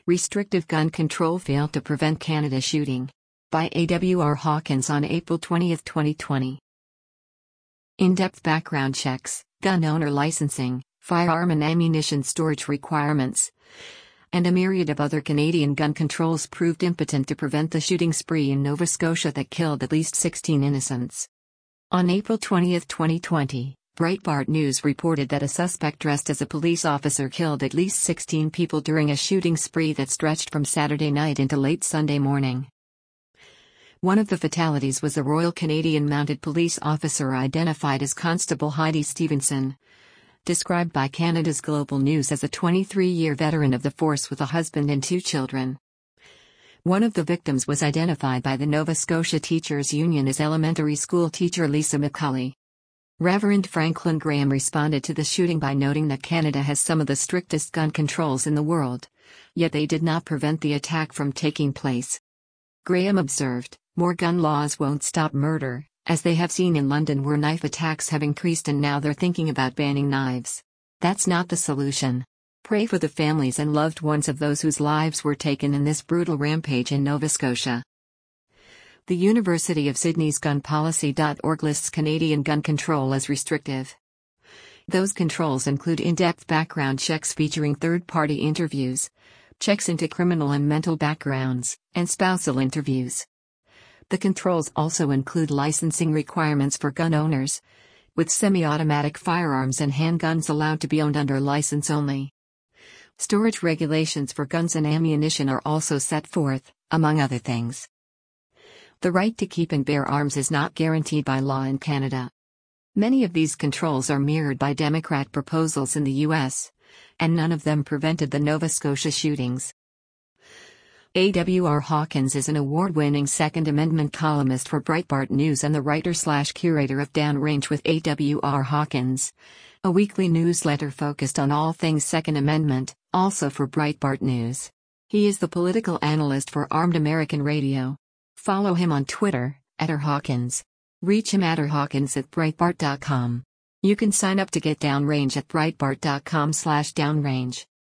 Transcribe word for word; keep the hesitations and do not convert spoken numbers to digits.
Restrictive gun control failed to prevent Canada shooting. By A W R Hawkins on April twentieth, twenty twenty. In-depth background checks, gun owner licensing, firearm and ammunition storage requirements, and a myriad of other Canadian gun controls proved impotent to prevent the shooting spree in Nova Scotia that killed at least sixteen innocents. On April twentieth, twenty twenty, Breitbart News reported that a suspect dressed as a police officer killed at least sixteen people during a shooting spree that stretched from Saturday night into late Sunday morning. One of the fatalities was a Royal Canadian Mounted Police officer identified as Constable Heidi Stevenson, described by Canada's Global News as a twenty-three-year veteran of the force with a husband and two children. One of the victims was identified by the Nova Scotia Teachers Union as elementary school teacher Lisa McCulley. Reverend Franklin Graham responded to the shooting by noting that Canada has some of the strictest gun controls in the world, yet they did not prevent the attack from taking place. Graham observed, "More gun laws won't stop murder, as they have seen in London where knife attacks have increased and now they're thinking about banning knives. That's not the solution. Pray for the families and loved ones of those whose lives were taken in this brutal rampage in Nova Scotia." The University of Sydney's gun policy dot org lists Canadian gun control as restrictive. Those controls include in-depth background checks featuring third-party interviews, checks into criminal and mental backgrounds, and spousal interviews. The controls also include licensing requirements for gun owners, with semi-automatic firearms and handguns allowed to be owned under license only. Storage regulations for guns and ammunition are also set forth, among other things. The right to keep and bear arms is not guaranteed by law in Canada. Many of these controls are mirrored by Democrat proposals in the U S, and none of them prevented the Nova Scotia shootings. A W R Hawkins is an award-winning Second Amendment columnist for Breitbart News and the writer-slash-curator of Downrange with A W R Hawkins, a weekly newsletter focused on all things Second Amendment, also for Breitbart News. He is the political analyst for Armed American Radio. Follow him on Twitter, at r hawkins. Reach him at r hawkins at breitbart dot com. You can sign up to get Downrange at breitbart dot com slash downrange.